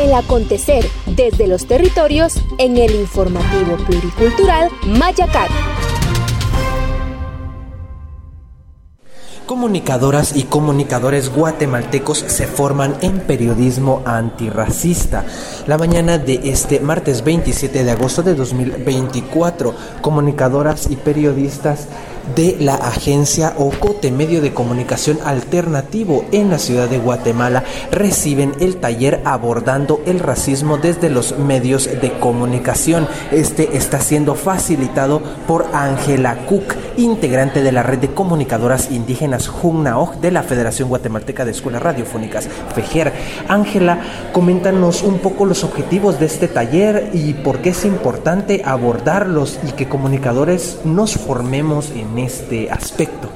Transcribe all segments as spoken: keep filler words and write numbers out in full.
El acontecer desde los territorios en el informativo pluricultural Mayacat. Comunicadoras y comunicadores guatemaltecos se forman en periodismo antirracista. La mañana de este martes veintisiete de agosto de dos mil veinticuatro, comunicadoras y periodistas de la agencia Ocote, medio de comunicación alternativo en la ciudad de Guatemala, reciben el taller abordando el racismo desde los medios de comunicación. Este está siendo facilitado por Ángela Cook, integrante de la red de comunicadoras indígenas Junnaoj de la Federación Guatemalteca de Escuelas Radiofónicas, FEJER. Ángela, coméntanos un poco los objetivos de este taller y por qué es importante abordarlos y que comunicadores nos formemos en este aspecto.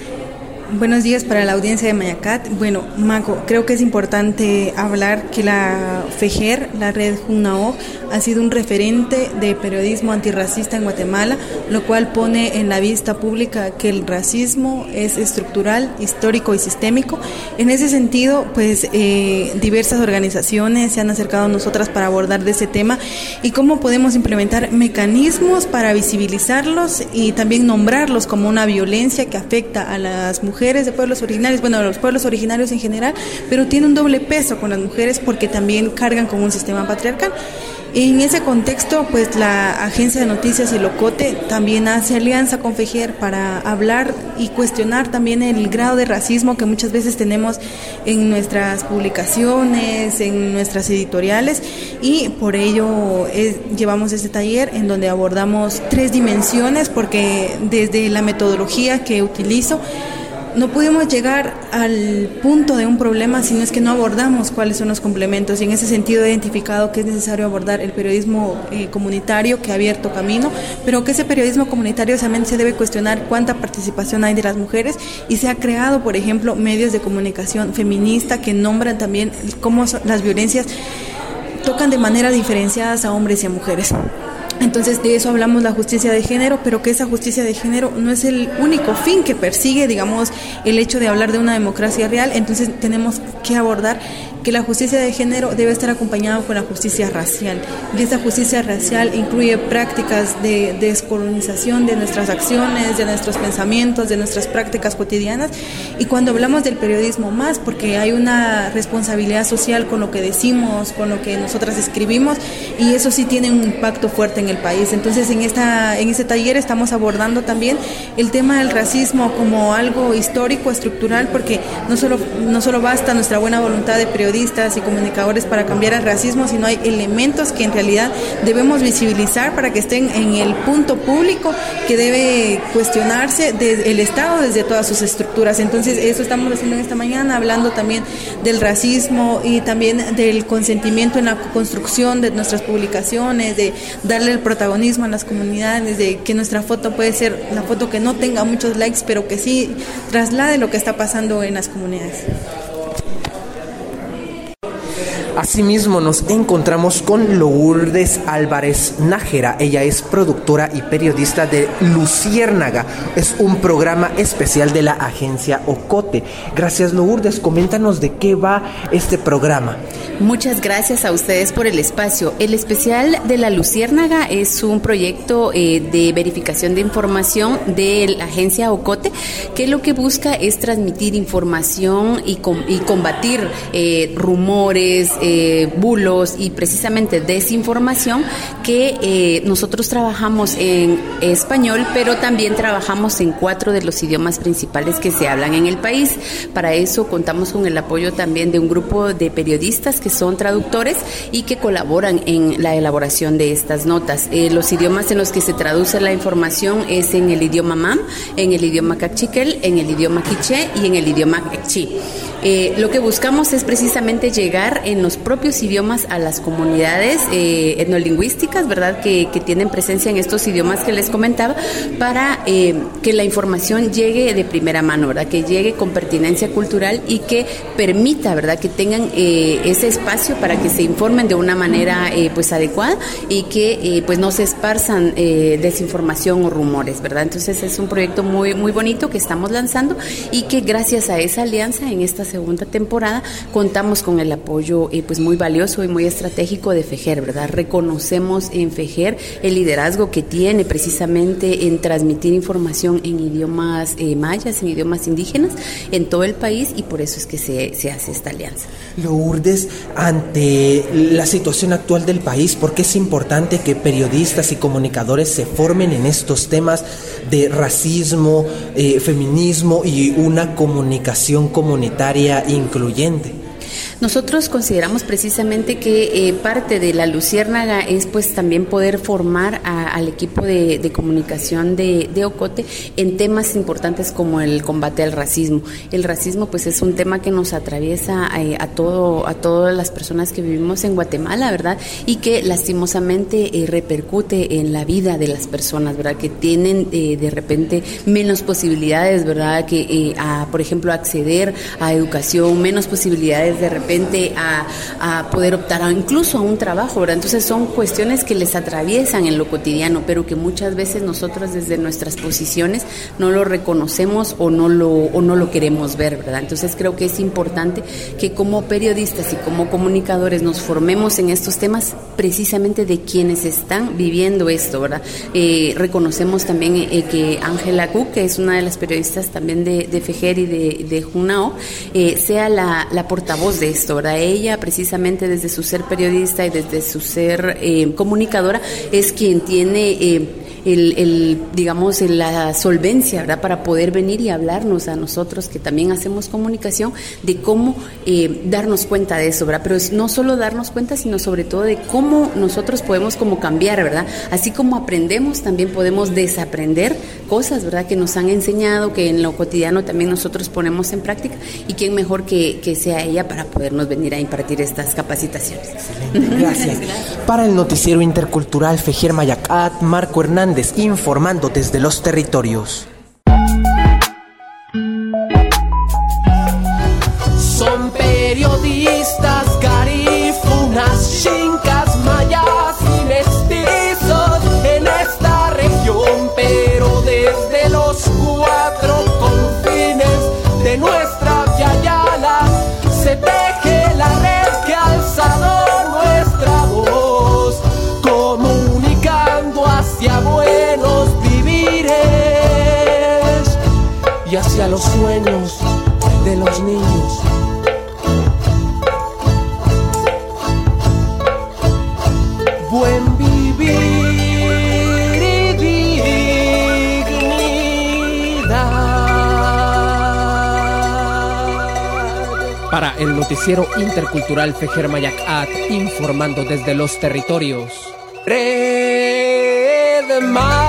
Buenos días para la audiencia de Mayacat. Bueno, Mago, creo que es importante hablar que la FEJER, la red Junnaoj, ha sido un referente de periodismo antirracista en Guatemala, lo cual pone en la vista pública que el racismo es estructural, histórico y sistémico. En ese sentido, pues eh, diversas organizaciones se han acercado a nosotras para abordar de ese tema y cómo podemos implementar mecanismos para visibilizarlos y también nombrarlos como una violencia que afecta a las mujeres mujeres de pueblos originarios, bueno, los pueblos originarios en general, pero tiene un doble peso con las mujeres porque también cargan con un sistema patriarcal. En ese contexto, pues la agencia de noticias El Ocote también hace alianza con FEJER para hablar y cuestionar también el grado de racismo que muchas veces tenemos en nuestras publicaciones, en nuestras editoriales, y por ello es, llevamos este taller en donde abordamos tres dimensiones, porque desde la metodología que utilizo no pudimos llegar al punto de un problema si no es que no abordamos cuáles son los complementos, y en ese sentido he identificado que es necesario abordar el periodismo eh, comunitario que ha abierto camino, pero que ese periodismo comunitario también se debe cuestionar cuánta participación hay de las mujeres, y se ha creado, por ejemplo, medios de comunicación feminista que nombran también cómo las violencias tocan de manera diferenciada a hombres y a mujeres. Entonces de eso hablamos, la justicia de género, pero que esa justicia de género no es el único fin que persigue, digamos, el hecho de hablar de una democracia real. Entonces tenemos que abordar que la justicia de género debe estar acompañada con la justicia racial, y esa justicia racial incluye prácticas de descolonización de nuestras acciones, de nuestros pensamientos, de nuestras prácticas cotidianas. Y cuando hablamos del periodismo más, porque hay una responsabilidad social con lo que decimos, con lo que nosotras escribimos, y eso sí tiene un impacto fuerte en el país. Entonces en esta en este taller estamos abordando también el tema del racismo como algo histórico, estructural, porque no solo no solo basta nuestra buena voluntad de periodistas y comunicadores para cambiar el racismo, sino hay elementos que en realidad debemos visibilizar para que estén en el punto público, que debe cuestionarse desde el Estado, desde todas sus estructuras. Entonces eso estamos haciendo en esta mañana, hablando también del racismo y también del consentimiento en la construcción de nuestras publicaciones, de darle el protagonismo a las comunidades, de que nuestra foto puede ser la foto que no tenga muchos likes, pero que sí traslade lo que está pasando en las comunidades. Asimismo nos encontramos con Lourdes Álvarez Nájera. Ella es productora y periodista de Luciérnaga. Es un programa especial de la agencia Ocote. Gracias, Lourdes. Coméntanos de qué va este programa. Muchas gracias a ustedes por el espacio. El especial de la Luciérnaga es un proyecto eh, de verificación de información de la agencia Ocote, que lo que busca es transmitir información y, com- y combatir eh, rumores, eh, bulos y precisamente desinformación, que eh, nosotros trabajamos en español, pero también trabajamos en cuatro de los idiomas principales que se hablan en el país. Para eso contamos con el apoyo también de un grupo de periodistas que son traductores y que colaboran en la elaboración de estas notas. Eh, los idiomas en los que se traduce la información es en el idioma mam, en el idioma cachiquel, en el idioma quiché y en el idioma quechí. Eh, lo que buscamos es precisamente llegar en los propios idiomas a las comunidades eh, etnolingüísticas, ¿verdad?, que, que tienen presencia en estos idiomas que les comentaba, para eh, que la información llegue de primera mano, ¿verdad?, que llegue con pertinencia cultural y que permita, ¿verdad?, que tengan eh, ese espacio para que se informen de una manera eh, pues adecuada y que eh, pues no se esparzan eh, desinformación o rumores, ¿verdad? Entonces es un proyecto muy, muy bonito que estamos lanzando y que gracias a esa alianza en esta semana segunda temporada, contamos con el apoyo eh, pues muy valioso y muy estratégico de FEJER, ¿verdad? Reconocemos en FEJER el liderazgo que tiene precisamente en transmitir información en idiomas eh, mayas, en idiomas indígenas, en todo el país, y por eso es que se, se hace esta alianza. Lourdes, ante la situación actual del país, ¿por qué es importante que periodistas y comunicadores se formen en estos temas de racismo, eh, feminismo y una comunicación comunitaria incluyente? Nosotros consideramos precisamente que eh, parte de la Luciérnaga es pues también poder formar a, al equipo de, de comunicación de, de Ocote en temas importantes como el combate al racismo. El racismo pues es un tema que nos atraviesa eh, a todo a todas las personas que vivimos en Guatemala, ¿verdad? Y que lastimosamente eh, repercute en la vida de las personas, ¿verdad? Que tienen eh, de repente menos posibilidades, ¿verdad? Que eh, a, por ejemplo, acceder a educación, menos posibilidades de repente A, a poder optar a, incluso a un trabajo, ¿verdad? Entonces son cuestiones que les atraviesan en lo cotidiano, pero que muchas veces nosotros desde nuestras posiciones no lo reconocemos o no lo, o no lo queremos ver, ¿verdad? Entonces creo que es importante que como periodistas y como comunicadores nos formemos en estos temas precisamente de quienes están viviendo esto, ¿verdad? Eh, reconocemos también eh, que Ángela Cook, que es una de las periodistas también de, de FEJER y de, de Junao, eh, sea la, la portavoz de esto, ¿verdad? Ella precisamente desde su ser periodista y desde su ser eh, comunicadora es quien tiene eh, el, el, digamos, la solvencia, ¿verdad? Para poder venir y hablarnos a nosotros que también hacemos comunicación de cómo eh, darnos cuenta de eso, ¿verdad? Pero es no solo darnos cuenta, sino sobre todo de cómo nosotros podemos como cambiar, ¿verdad? Así como aprendemos, también podemos desaprender cosas, ¿verdad? Que nos han enseñado, que en lo cotidiano también nosotros ponemos en práctica, y quién mejor que, que sea ella para podernos venir a impartir estas capacitaciones. Excelente, gracias. Para el noticiero intercultural FEJER Mayacat, Marco Hernández informando desde los territorios. Son periodistas, garífunas, chincas, mayas y mestizos en esta región, pero desde los cuatro confines de nuestra Yayala se teje la red que ha alzado nuestra voz, comunicando hacia buenos vivires y hacia los sueños de los niños. Buen vivir y dignidad. Para el noticiero intercultural FEJER Mayacat, informando desde los territorios. Red Mar.